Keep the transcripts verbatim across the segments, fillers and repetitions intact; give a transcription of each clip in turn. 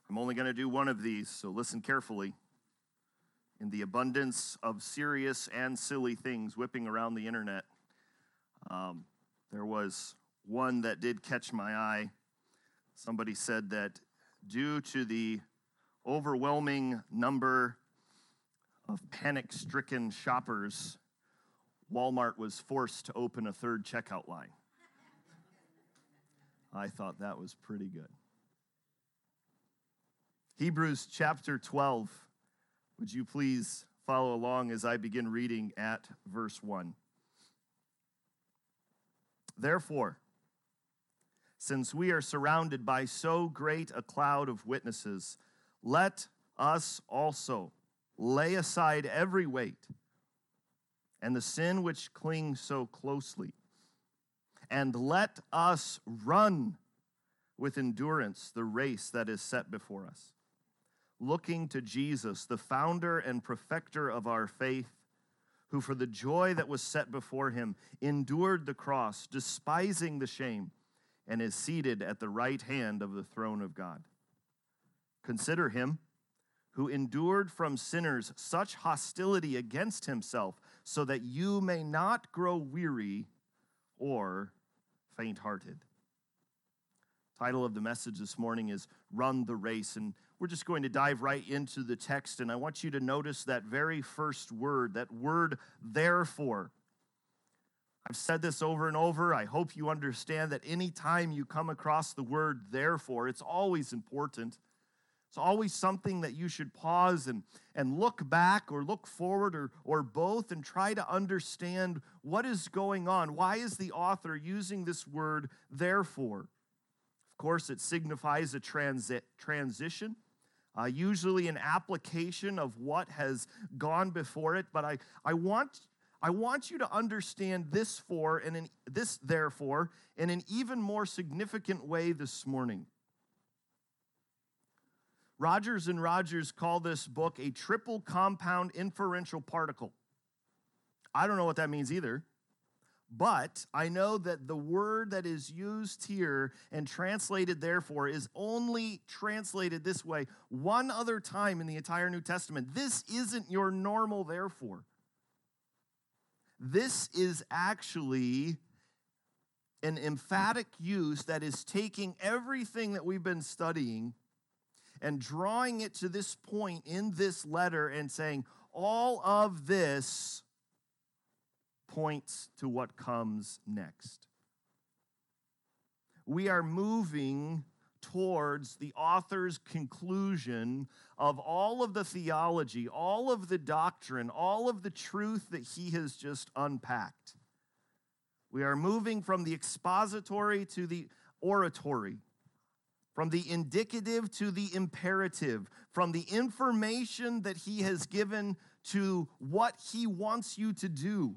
I'm only going to do one of these, so listen carefully. In the abundance of serious and silly things whipping around the internet, um, there was one that did catch my eye. Somebody said that due to the overwhelming number of panic-stricken shoppers, Walmart was forced to open a third checkout line. I thought that was pretty good. Hebrews chapter twelve. Would you please follow along as I begin reading at verse one? Therefore, since we are surrounded by so great a cloud of witnesses, let us also lay aside every weight and the sin which clings so closely, and let us run with endurance the race that is set before us, looking to Jesus, the founder and perfecter of our faith, who for the joy that was set before him endured the cross, despising the shame, and is seated at the right hand of the throne of God. Consider him who endured from sinners such hostility against himself, so that you may not grow weary or faint-hearted. Title of the message this morning is Run the Race, and we're just going to dive right into the text, and I want you to notice that very first word, that word therefore. I've said this over and over. I hope you understand that anytime you come across the word therefore, it's always important. It's always something that you should pause and, and look back or look forward or, or both and try to understand what is going on. Why is the author using this word therefore? Of course, it signifies a transi- transition, uh, usually an application of what has gone before it. But I, I want I want you to understand this for and an, this therefore in an even more significant way this morning. Rogers and Rogers call this book a triple compound inferential particle. I don't know what that means either. But I know that the word that is used here and translated therefore is only translated this way one other time in the entire New Testament. This isn't your normal therefore. This is actually an emphatic use that is taking everything that we've been studying and drawing it to this point in this letter and saying, all of this points to what comes next. We are moving towards the author's conclusion of all of the theology, all of the doctrine, all of the truth that he has just unpacked. We are moving from the expository to the oratory, from the indicative to the imperative, from the information that he has given to what he wants you to do.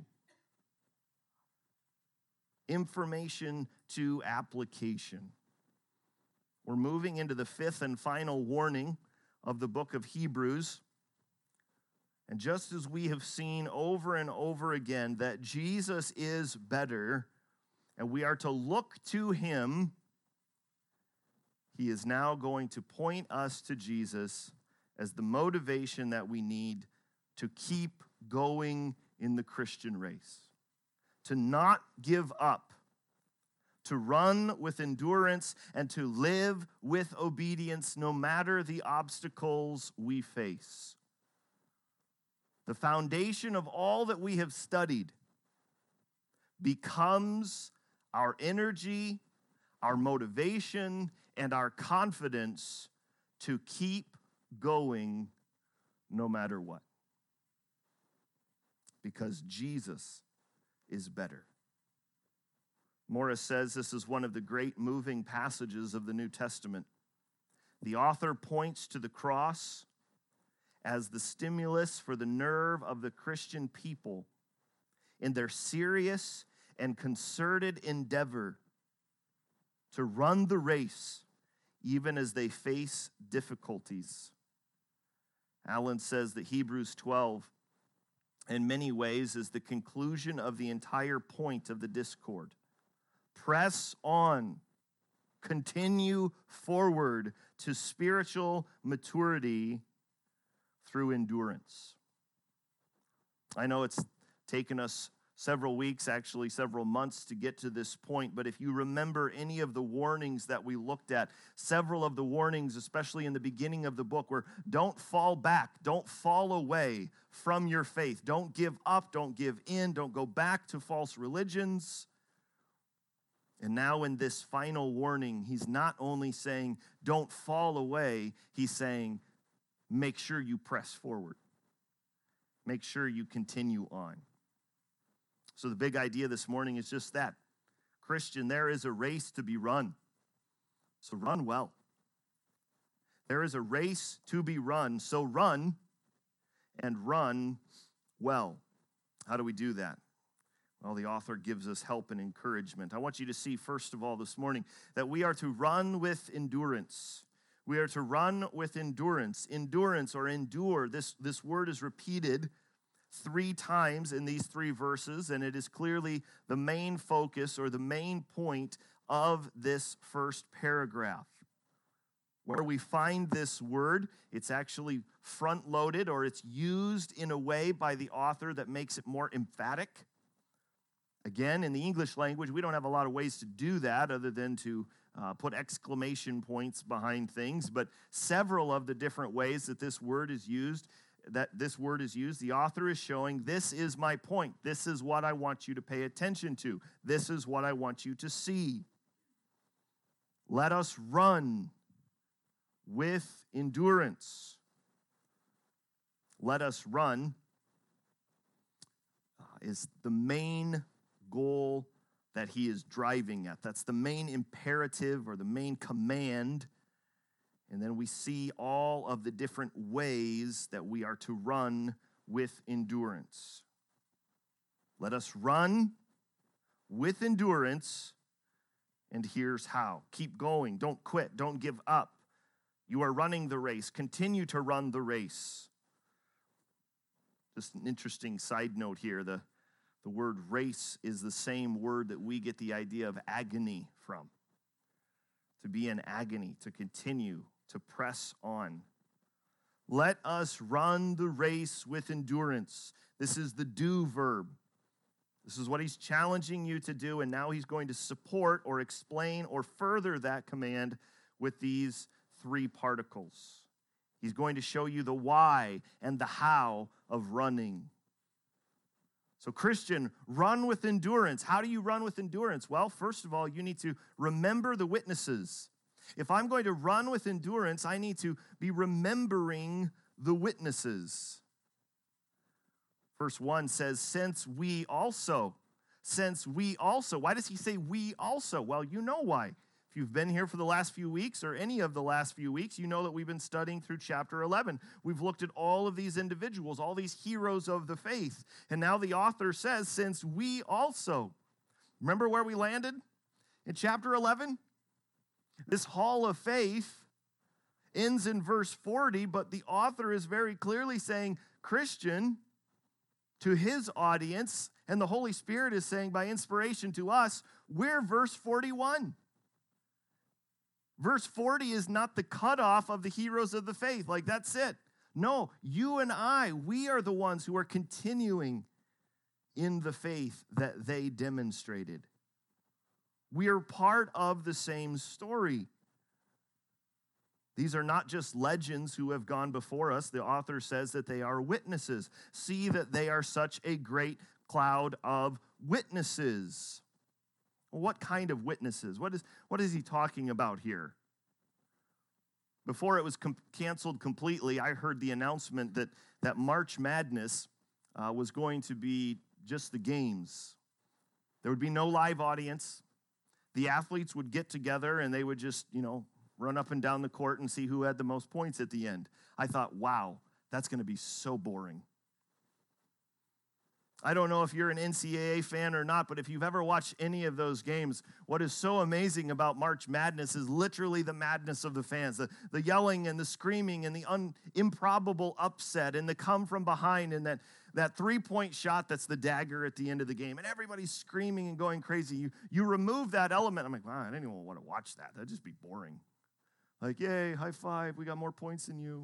Information to application. We're moving into the fifth and final warning of the book of Hebrews. And just as we have seen over and over again that Jesus is better and we are to look to him, he is now going to point us to Jesus as the motivation that we need to keep going in the Christian race. To not give up, to run with endurance, and to live with obedience no matter the obstacles we face. The foundation of all that we have studied becomes our energy, our motivation, and our confidence to keep going no matter what. Because Jesus is better. Morris says this is one of the great moving passages of the New Testament. The author points to the cross as the stimulus for the nerve of the Christian people in their serious and concerted endeavor to run the race even as they face difficulties. Allen says that Hebrews twelve in many ways is the conclusion of the entire point of the discord. Press on continue forward to spiritual maturity through endurance. I know it's taken us several weeks, actually several months to get to this point, but if you remember any of the warnings that we looked at, several of the warnings, especially in the beginning of the book, were don't fall back, don't fall away from your faith, don't give up, don't give in, don't go back to false religions. And now in this final warning, he's not only saying don't fall away, he's saying make sure you press forward. Make sure you continue on. So the big idea this morning is just that. Christian, there is a race to be run. So run well. There is a race to be run, so run and run well. How do we do that? Well, the author gives us help and encouragement. I want you to see, first of all, this morning, that we are to run with endurance. We are to run with endurance. Endurance or endure, this, this word is repeated three times in these three verses, and it is clearly the main focus or the main point of this first paragraph. Where we find this word, it's actually front-loaded, or it's used in a way by the author that makes it more emphatic. Again, in the English language, we don't have a lot of ways to do that other than to uh, put exclamation points behind things, but several of the different ways that this word is used, that this word is used, the author is showing this is my point. This is what I want you to pay attention to. This is what I want you to see. Let us run with endurance. Let us run uh, is the main goal that he is driving at. That's the main imperative or the main command. And then we see all of the different ways that we are to run with endurance. Let us run with endurance, and here's how. Keep going. Don't quit. Don't give up. You are running the race. Continue to run the race. Just an interesting side note here. The, the word race is the same word that we get the idea of agony from. To be in agony, to continue, to press on. Let us run the race with endurance. This is the do verb. This is what he's challenging you to do, and now he's going to support or explain or further that command with these three particles. He's going to show you the why and the how of running. So, Christian, run with endurance. How do you run with endurance? Well, first of all, you need to remember the witnesses. If I'm going to run with endurance, I need to be remembering the witnesses. Verse one says, since we also, since we also. Why does he say we also? Well, you know why. If you've been here for the last few weeks or any of the last few weeks, you know that we've been studying through chapter eleven. We've looked at all of these individuals, all these heroes of the faith. And now the author says, since we also. Remember where we landed in chapter eleven? This hall of faith ends in verse forty, but the author is very clearly saying, Christian, to his audience, and the Holy Spirit is saying by inspiration to us, we're verse forty-one. Verse forty is not the cutoff of the heroes of the faith. Like, that's it. No, you and I, we are the ones who are continuing in the faith that they demonstrated. We are part of the same story. These are not just legends who have gone before us. The author says that they are witnesses. See that they are such a great cloud of witnesses. Well, what kind of witnesses? What is, what is he talking about here? Before it was com- canceled completely, I heard the announcement that, that March Madness uh, was going to be just the games. There would be no live audience. The athletes would get together and they would just, you know, run up and down the court and see who had the most points at the end. I thought, wow, that's going to be so boring. I don't know if you're an N C double A fan or not, but if you've ever watched any of those games, what is so amazing about March Madness is literally the madness of the fans, the, the yelling and the screaming and the un, improbable upset and the come from behind, and that that three-point shot that's the dagger at the end of the game, and everybody's screaming and going crazy. You, you remove that element. I'm like, wow, I didn't even want to watch that. That'd just be boring. Like, yay, high five, we got more points than you.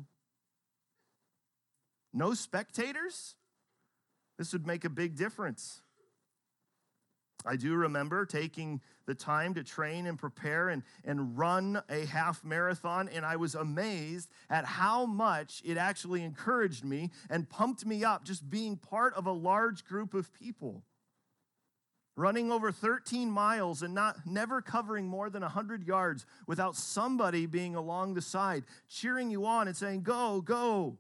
No spectators? This would make a big difference. I do remember taking the time to train and prepare and, and run a half marathon, and I was amazed at how much it actually encouraged me and pumped me up just being part of a large group of people. Running over thirteen miles and not never covering more than one hundred yards without somebody being along the side, cheering you on and saying, go, go.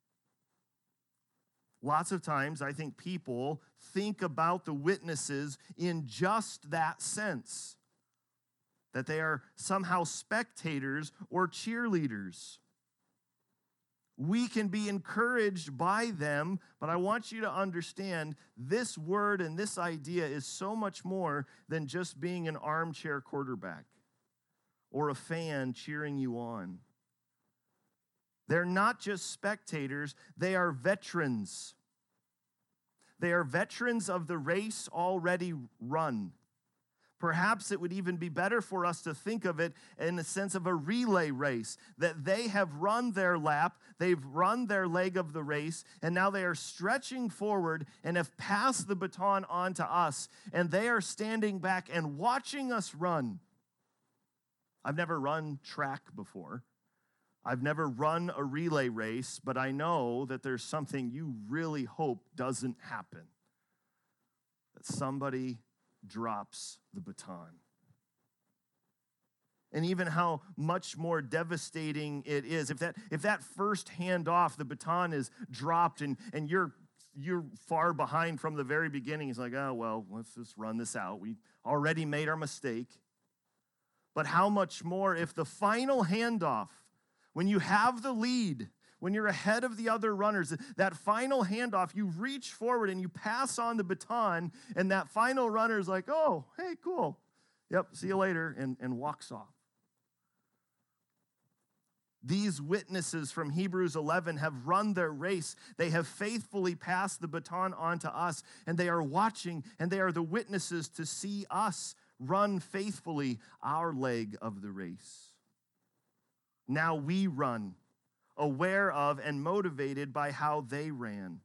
Lots of times, I think people think about the witnesses in just that sense, that they are somehow spectators or cheerleaders. We can be encouraged by them, but I want you to understand this word and this idea is so much more than just being an armchair quarterback or a fan cheering you on. They're not just spectators, they are veterans. They are veterans of the race already run. Perhaps it would even be better for us to think of it in the sense of a relay race, that they have run their lap, they've run their leg of the race, and now they are stretching forward and have passed the baton on to us, and they are standing back and watching us run. I've never run track before. I've never run a relay race, but I know that there's something you really hope doesn't happen. That somebody drops the baton. And even how much more devastating it is. If that if that first handoff, the baton is dropped and, and you're you're far behind from the very beginning, it's like, oh, well, let's just run this out. We already made our mistake. But how much more if the final handoff, when you have the lead, when you're ahead of the other runners, that final handoff, you reach forward and you pass on the baton, and that final runner is like, oh, hey, cool. Yep, see you later, and, and walks off. These witnesses from Hebrews eleven have run their race. They have faithfully passed the baton on to us, and they are watching, and they are the witnesses to see us run faithfully our leg of the race. Now we run, aware of and motivated by how they ran.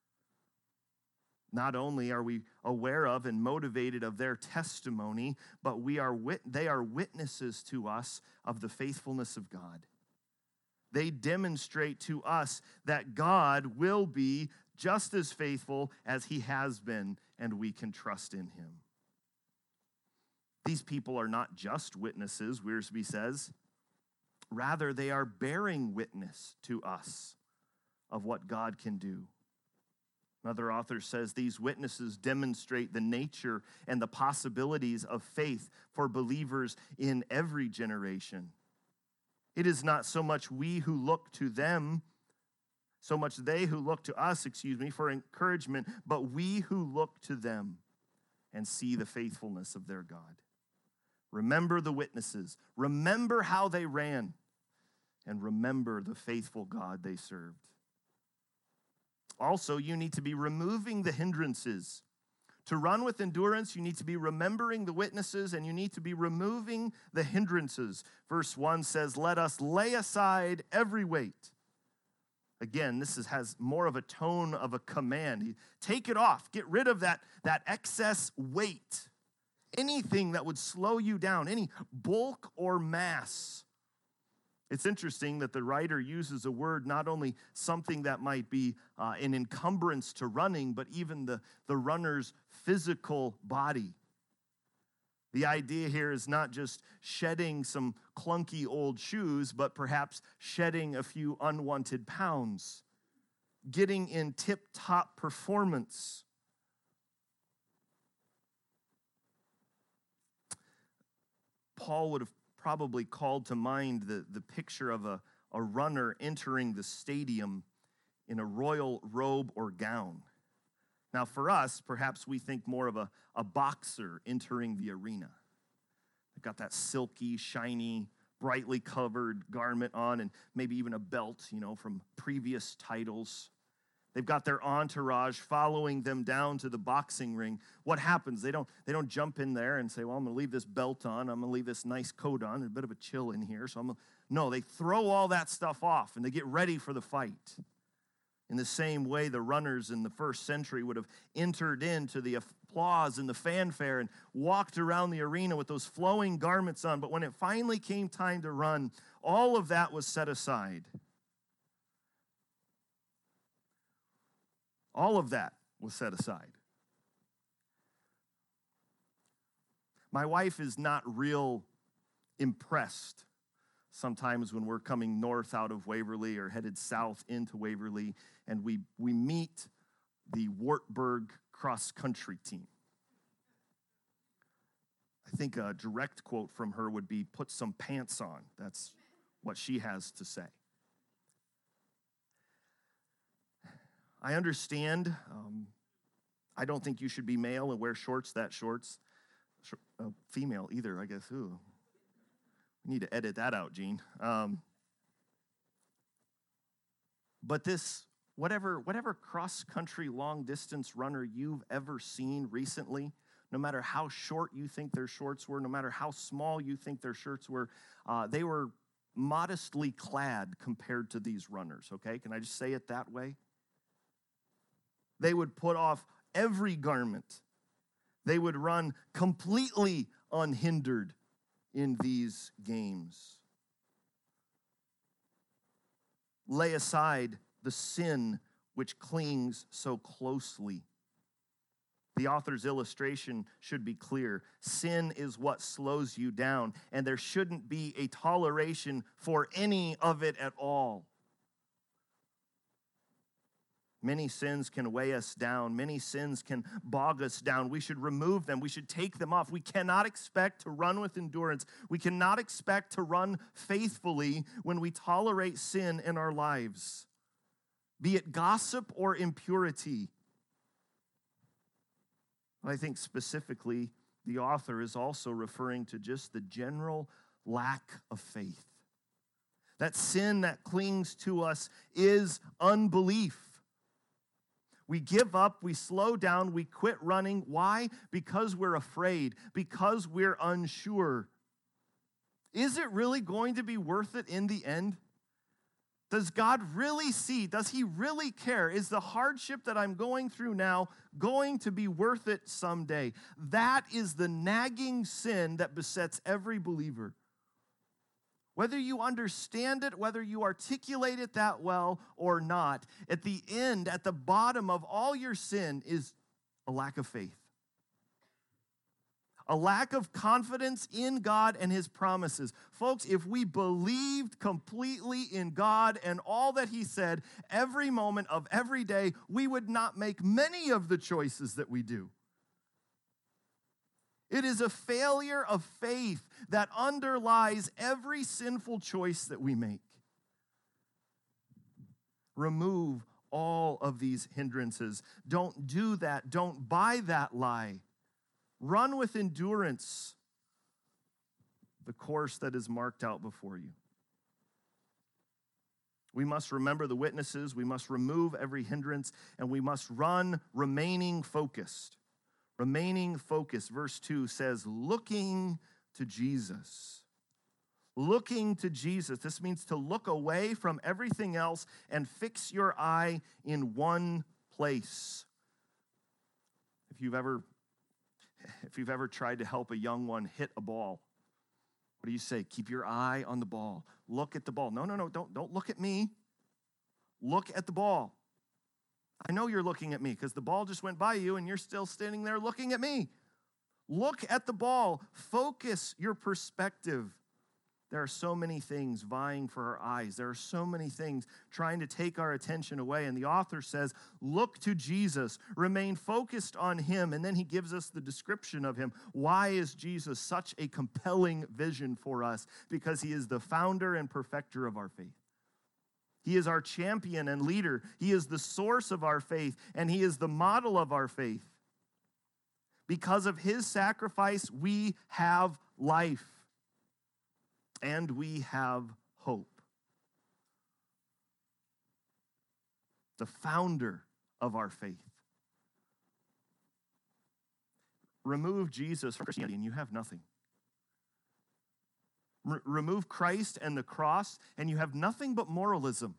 Not only are we aware of and motivated of their testimony, but we are wit- they are witnesses to us of the faithfulness of God. They demonstrate to us that God will be just as faithful as he has been, and we can trust in him. These people are not just witnesses, Wiersbe says. Rather, they are bearing witness to us of what God can do. Another author says these witnesses demonstrate the nature and the possibilities of faith for believers in every generation. It is not so much we who look to them, so much they who look to us, excuse me, for encouragement, but we who look to them and see the faithfulness of their God. Remember the witnesses. Remember how they ran. And remember the faithful God they served. Also, you need to be removing the hindrances. To run with endurance, you need to be remembering the witnesses, and you need to be removing the hindrances. Verse one says, let us lay aside every weight. Again, this is, has more of a tone of a command. Take it off. Get rid of that, that excess weight. Anything that would slow you down, any bulk or mass. It's interesting that the writer uses a word, not only something that might be uh, an encumbrance to running, but even the, the runner's physical body. The idea here is not just shedding some clunky old shoes, but perhaps shedding a few unwanted pounds, getting in tip-top performance. Paul would have probably called to mind the, the picture of a, a runner entering the stadium in a royal robe or gown. Now, for us, perhaps we think more of a, a boxer entering the arena. They've got that silky, shiny, brightly covered garment on, and maybe even a belt, you know, from previous titles. They've got their entourage following them down to the boxing ring. What happens? They don't, they don't jump in there and say, well, I'm going to leave this belt on. I'm going to leave this nice coat on. There's a bit of a chill in here. So I'm gonna... No, they throw all that stuff off and they get ready for the fight. In the same way, the runners in the first century would have entered into the applause and the fanfare and walked around the arena with those flowing garments on. But when it finally came time to run, all of that was set aside. All of that was set aside. My wife is not real impressed sometimes when we're coming north out of Waverly or headed south into Waverly, and we, we meet the Wartburg cross-country team. I think a direct quote from her would be, put some pants on. That's what she has to say. I understand. Um, I don't think you should be male and wear shorts that shorts. Sh- uh, female either, I guess. Ooh. We need to edit that out, Gene. Um, but this, whatever, whatever cross-country long-distance runner you've ever seen recently, no matter how short you think their shorts were, no matter how small you think their shirts were, uh, they were modestly clad compared to these runners, okay? Can I just say it that way? They would put off every garment. They would run completely unhindered in these games. Lay aside the sin which clings so closely. The author's illustration should be clear. Sin is what slows you down, and there shouldn't be a toleration for any of it at all. Many sins can weigh us down. Many sins can bog us down. We should remove them. We should take them off. We cannot expect to run with endurance. We cannot expect to run faithfully when we tolerate sin in our lives, be it gossip or impurity. I think specifically the author is also referring to just the general lack of faith. That sin that clings to us is unbelief. We give up, we slow down, we quit running. Why? Because we're afraid, because we're unsure. Is it really going to be worth it in the end? Does God really see? Does he really care? Is the hardship that I'm going through now going to be worth it someday? That is the nagging sin that besets every believer. Whether you understand it, whether you articulate it that well or not, at the end, at the bottom of all your sin is a lack of faith. A lack of confidence in God and his promises. Folks, if we believed completely in God and all that he said every moment of every day, we would not make many of the choices that we do. It is a failure of faith that underlies every sinful choice that we make. Remove all of these hindrances. Don't do that. Don't buy that lie. Run with endurance the course that is marked out before you. We must remember the witnesses. We must remove every hindrance, and we must run remaining focused. Remaining focused. Verse two says, looking to Jesus. Looking to Jesus. This means to look away from everything else and fix your eye in one place. If you've ever, if you've ever tried to help a young one hit a ball, what do you say? Keep your eye on the ball. Look at the ball. No, no, no, don't, don't look at me. Look at the ball. I know you're looking at me because the ball just went by you and you're still standing there looking at me. Look at the ball. Focus your perspective. There are so many things vying for our eyes. There are so many things trying to take our attention away. And the author says, look to Jesus. Remain focused on him. And then he gives us the description of him. Why is Jesus such a compelling vision for us? Because he is the founder and perfecter of our faith. He is our champion and leader. He is the source of our faith, and he is the model of our faith. Because of his sacrifice, we have life, and we have hope. The founder of our faith. Remove Jesus from Christianity and you have nothing. R- remove Christ and the cross and you have nothing but moralism.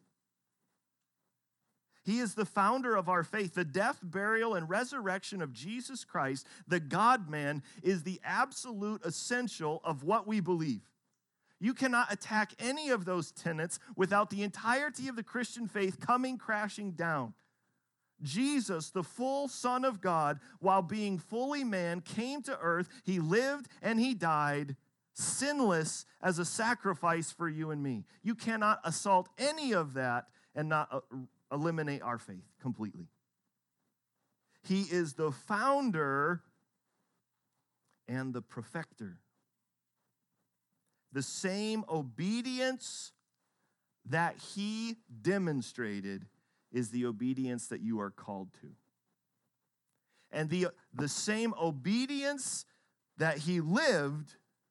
He is the founder of our faith. The death, burial, and resurrection of Jesus Christ, the God-man, is the absolute essential of what we believe. You cannot attack any of those tenets without the entirety of the Christian faith coming crashing down. Jesus, the full Son of God, while being fully man, came to earth. He lived and he died sinless as a sacrifice for you and me. You cannot assault any of that and not uh, eliminate our faith completely. He is the founder and the perfecter. The same obedience that he demonstrated is the obedience that you are called to. And the, the same obedience that he lived,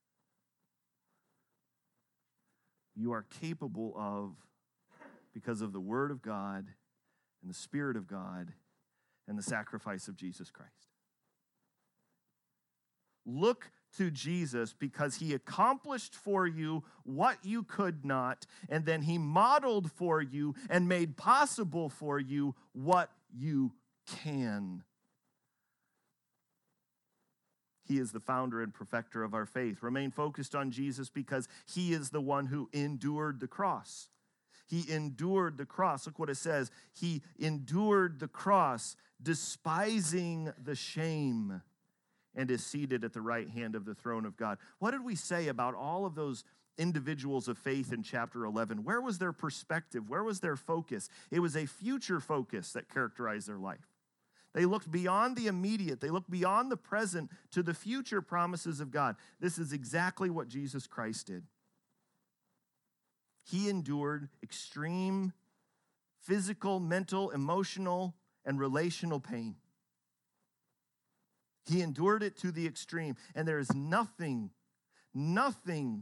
you are capable of because of the Word of God and the Spirit of God and the sacrifice of Jesus Christ. Look to Jesus because he accomplished for you what you could not, and then he modeled for you and made possible for you what you can. He is the founder and perfecter of our faith. Remain focused on Jesus because he is the one who endured the cross. He endured the cross. Look what it says. He endured the cross, despising the shame, and is seated at the right hand of the throne of God. What did we say about all of those individuals of faith in chapter eleven? Where was their perspective? Where was their focus? It was a future focus that characterized their life. They looked beyond the immediate. They looked beyond the present to the future promises of God. This is exactly what Jesus Christ did. He endured extreme physical, mental, emotional, and relational pain. He endured it to the extreme, and there is nothing, nothing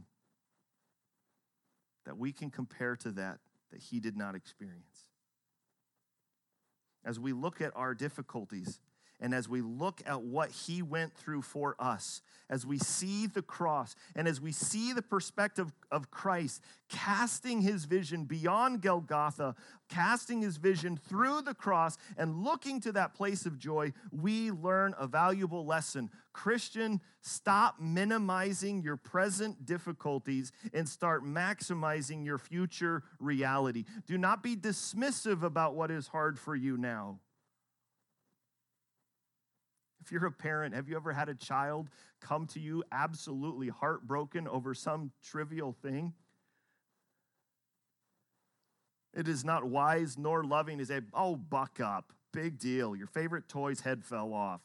that we can compare to that that he did not experience. As we look at our difficulties, and as we look at what he went through for us, as we see the cross, and as we see the perspective of Christ casting his vision beyond Golgotha, casting his vision through the cross, and looking to that place of joy, we learn a valuable lesson. Christian, stop minimizing your present difficulties and start maximizing your future reality. Do not be dismissive about what is hard for you now. If you're a parent, have you ever had a child come to you absolutely heartbroken over some trivial thing? It is not wise nor loving to say, oh, buck up, big deal. Your favorite toy's head fell off.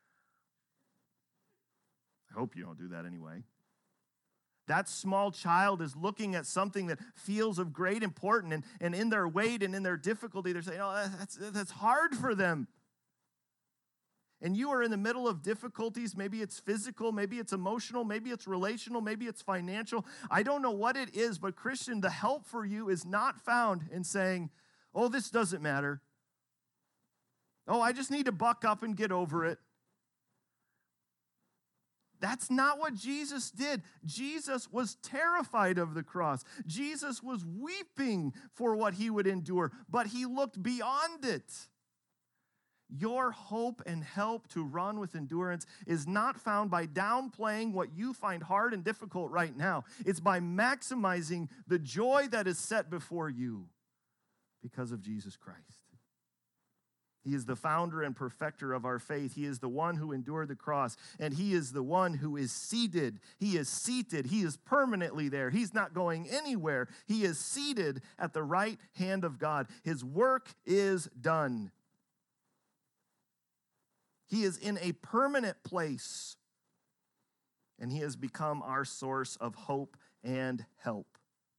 I hope you don't do that anyway. That small child is looking at something that feels of great importance, and, and in their weight and in their difficulty, they're saying, oh, that's, that's hard for them. And you are in the middle of difficulties. Maybe it's physical, maybe it's emotional, maybe it's relational, maybe it's financial. I don't know what it is, but Christian, the help for you is not found in saying, oh, this doesn't matter. Oh, I just need to buck up and get over it. That's not what Jesus did. Jesus was terrified of the cross. Jesus was weeping for what he would endure, but he looked beyond it. Your hope and help to run with endurance is not found by downplaying what you find hard and difficult right now. It's by maximizing the joy that is set before you because of Jesus Christ. He is the founder and perfecter of our faith. He is the one who endured the cross, and he is the one who is seated. He is seated. He is permanently there. He's not going anywhere. He is seated at the right hand of God. His work is done. He is in a permanent place, and he has become our source of hope and help.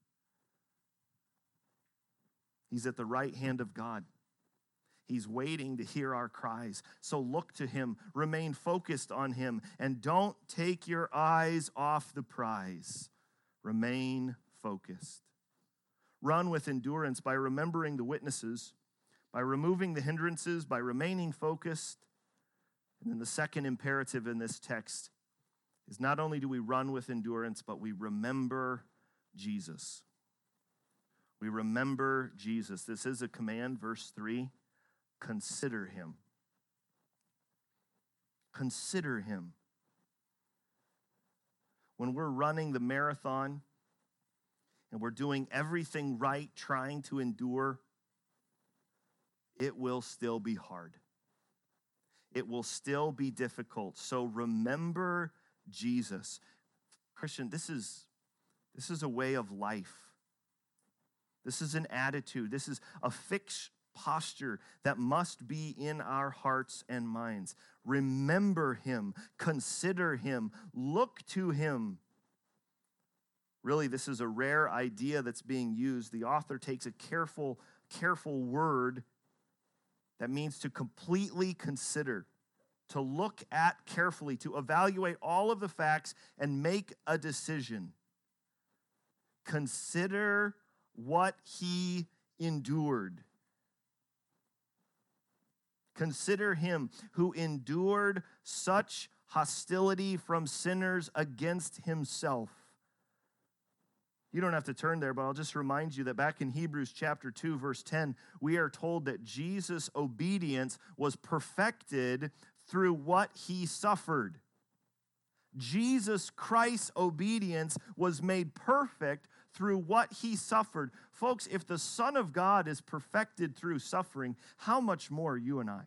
He's at the right hand of God. He's waiting to hear our cries. So look to him, remain focused on him, and don't take your eyes off the prize. Remain focused. Run with endurance by remembering the witnesses, by removing the hindrances, by remaining focused. And then the second imperative in this text is not only do we run with endurance, but we remember Jesus. We remember Jesus. This is a command, verse three. Consider him. Consider him. When we're running the marathon and we're doing everything right, trying to endure, it will still be hard. It will still be difficult. So remember Jesus. Christian, this is, this is a way of life. This is an attitude. This is a fixed posture that must be in our hearts and minds. Remember him. Consider him. Look to him. Really, this is a rare idea that's being used. The author takes a careful, careful word that means to completely consider, to look at carefully, to evaluate all of the facts and make a decision. Consider what he endured. Consider him who endured such hostility from sinners against himself. You don't have to turn there, but I'll just remind you that back in Hebrews chapter two, verse ten, we are told that Jesus' obedience was perfected through what he suffered. Jesus Christ's obedience was made perfect through what he suffered. Folks, if the Son of God is perfected through suffering, how much more you and I?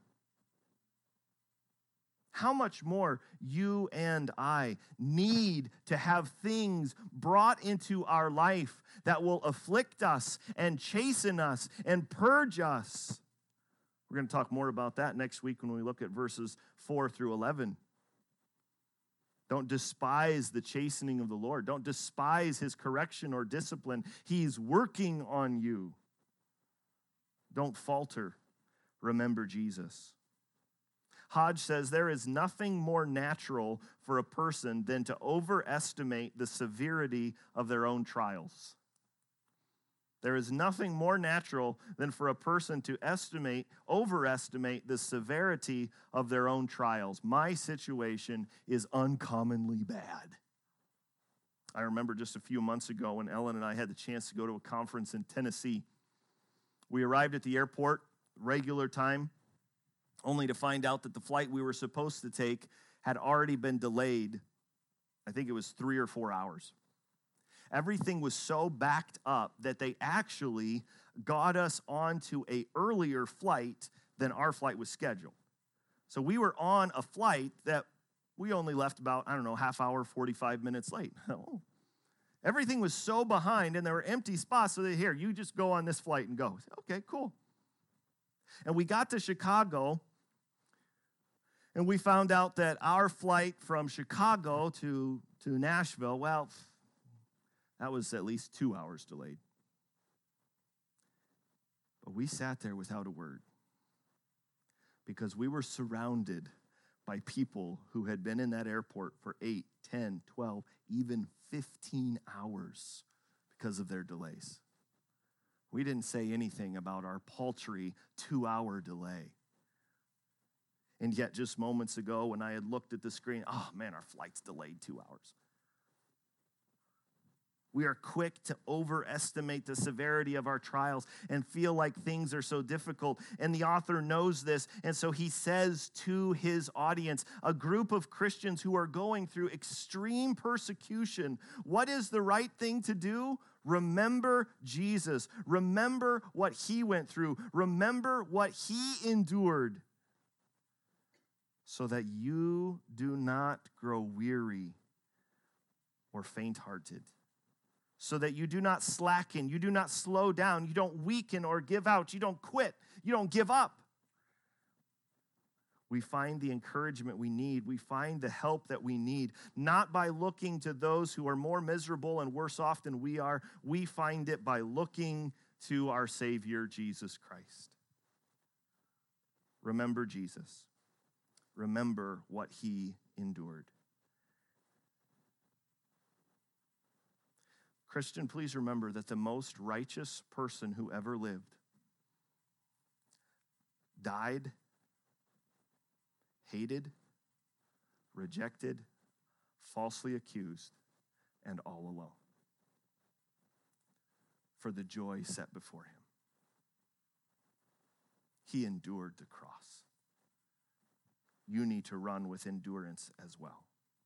How much more you and I need to have things brought into our life that will afflict us and chasten us and purge us. We're going to talk more about that next week when we look at verses four through eleven. Don't despise the chastening of the Lord. Don't despise his correction or discipline. He's working on you. Don't falter. Remember Jesus. Hodge says there is nothing more natural for a person than to overestimate the severity of their own trials. There is nothing more natural than for a person to estimate, overestimate the severity of their own trials. My situation is uncommonly bad. I remember just a few months ago when Ellen and I had the chance to go to a conference in Tennessee. We arrived at the airport, regular time, only to find out that the flight we were supposed to take had already been delayed. I think it was three or four hours. Everything was so backed up that they actually got us onto an earlier flight than our flight was scheduled. So we were on a flight that we only left about, I don't know, half hour, forty-five minutes late. Oh. Everything was so behind, and there were empty spots, so they here, you just go on this flight and go. Okay, cool. And we got to Chicago, and we found out that our flight from Chicago to, to Nashville, well, that was at least two hours delayed. But we sat there without a word because we were surrounded by people who had been in that airport for eight, ten, twelve, even fifteen hours because of their delays. We didn't say anything about our paltry two-hour delay. And yet just moments ago when I had looked at the screen, oh man, our flight's delayed two hours. We are quick to overestimate the severity of our trials and feel like things are so difficult. And the author knows this. And so he says to his audience, a group of Christians who are going through extreme persecution, what is the right thing to do? Remember Jesus. Remember what he went through. Remember what he endured, so that you do not grow weary or faint-hearted. So that you do not slacken, you do not slow down, you don't weaken or give out, you don't quit, you don't give up. We find the encouragement we need, we find the help that we need, not by looking to those who are more miserable and worse off than we are. We find it by looking to our Savior, Jesus Christ. Remember Jesus. Remember what he endured. Christian, please remember that the most righteous person who ever lived, died, hated, rejected, falsely accused, and all alone for the joy set before him. He endured the cross. You need to run with endurance as well.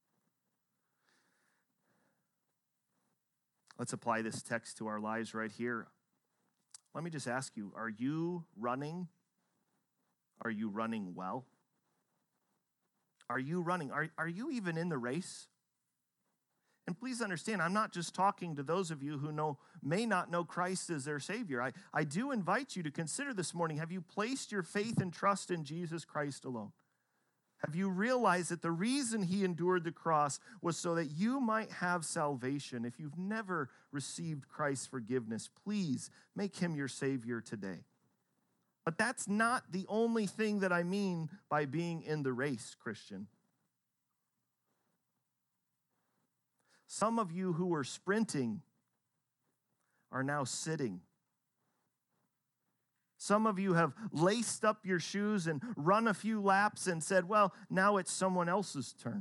Let's apply this text to our lives right here. Let me just ask you, are you running? Are you running well? Are you running? Are, are you even in the race? And please understand, I'm not just talking to those of you who know may not know Christ as their Savior. I, I do invite you to consider this morning, have you placed your faith and trust in Jesus Christ alone? Have you realized that the reason he endured the cross was so that you might have salvation? If you've never received Christ's forgiveness, please make him your Savior today. But that's not the only thing that I mean by being in the race, Christian. Some of you who were sprinting are now sitting. Some of you have laced up your shoes and run a few laps and said, well, now it's someone else's turn.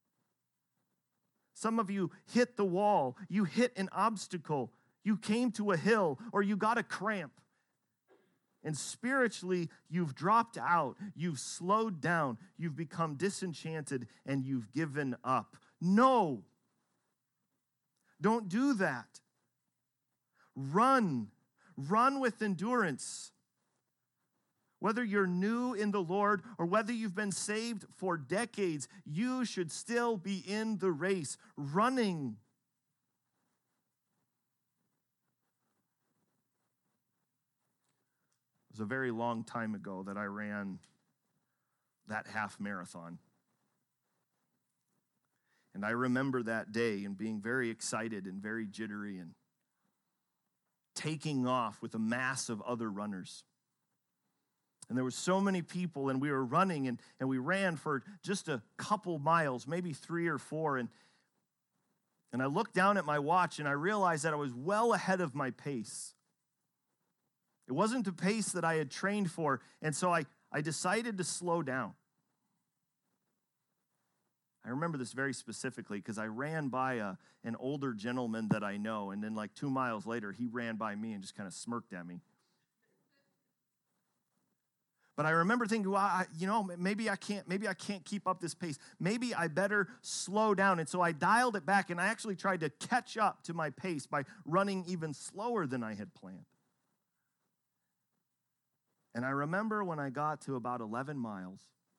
Some of you hit the wall, you hit an obstacle, you came to a hill, or you got a cramp. And spiritually, you've dropped out, you've slowed down, you've become disenchanted, and you've given up. No, don't do that. Run, run with endurance. Whether you're new in the Lord or whether you've been saved for decades, you should still be in the race, running. It was a very long time ago that I ran that half marathon. And I remember that day and being very excited and very jittery and taking off with a mass of other runners. And there were so many people, and we were running, and, and we ran for just a couple miles, maybe three or four. And, and I looked down at my watch, and I realized that I was well ahead of my pace. It wasn't the pace that I had trained for, and so I, I decided to slow down. I remember this very specifically because I ran by a, an older gentleman that I know, and then like two miles later, he ran by me and just kind of smirked at me. But I remember thinking, well, I, you know, maybe I can't, maybe I can't keep up this pace. Maybe I better slow down. And so I dialed it back, and I actually tried to catch up to my pace by running even slower than I had planned. And I remember when I got to about eleven miles,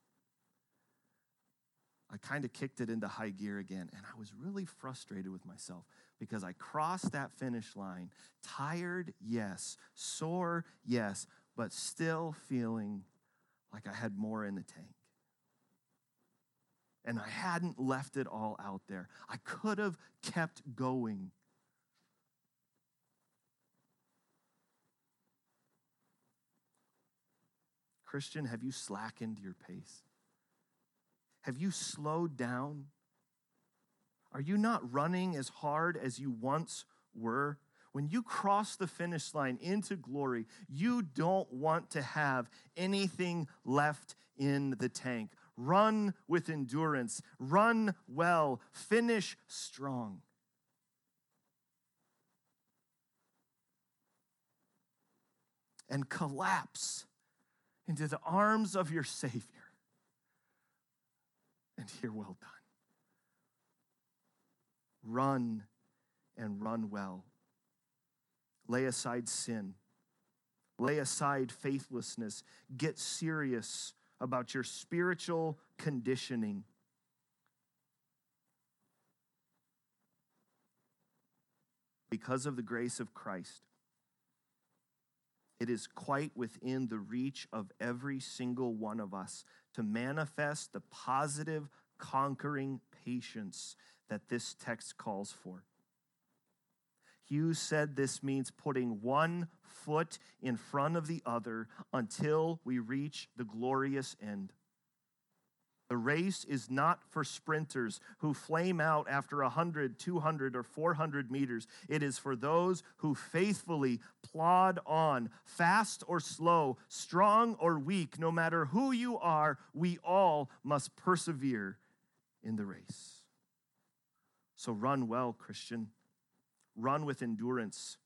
I kind of kicked it into high gear again, and I was really frustrated with myself because I crossed that finish line, tired, yes, sore, yes, but still feeling like I had more in the tank. And I hadn't left it all out there. I could have kept going. Christian, have you slackened your pace? Have you slowed down? Are you not running as hard as you once were? When you cross the finish line into glory, you don't want to have anything left in the tank. Run with endurance. Run well. Finish strong. And collapse into the arms of your Savior. And hear, well done. Run and run well. Lay aside sin. Lay aside faithlessness. Get serious about your spiritual conditioning. Because of the grace of Christ, it is quite within the reach of every single one of us to manifest the positive, conquering patience that this text calls for. Hughes said this means putting one foot in front of the other until we reach the glorious end. The race is not for sprinters who flame out after one hundred, two hundred, or four hundred meters. It is for those who faithfully plod on, fast or slow, strong or weak. No matter who you are, we all must persevere in the race. So run well, Christian. Run with endurance.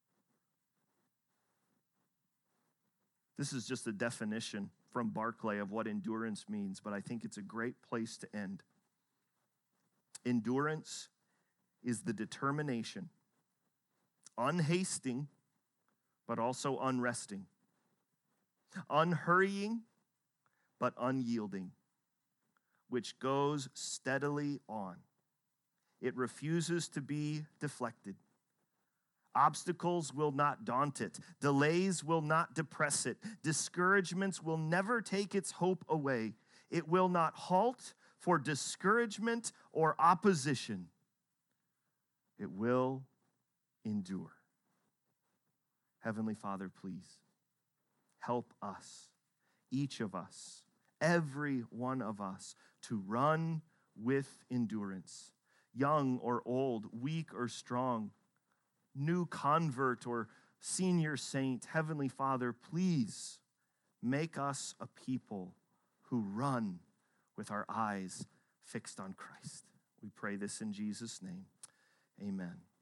This is just a definition from Barclay of what endurance means, but I think it's a great place to end. Endurance is the determination, unhasting, but also unresting, unhurrying, but unyielding, which goes steadily on. It refuses to be deflected. Obstacles will not daunt it. Delays will not depress it. Discouragements will never take its hope away. It will not halt for discouragement or opposition. It will endure. Heavenly Father, please help us, each of us, every one of us, to run with endurance, young or old, weak or strong, new convert or senior saint. Heavenly Father, please make us a people who run with our eyes fixed on Christ. We pray this in Jesus' name. Amen.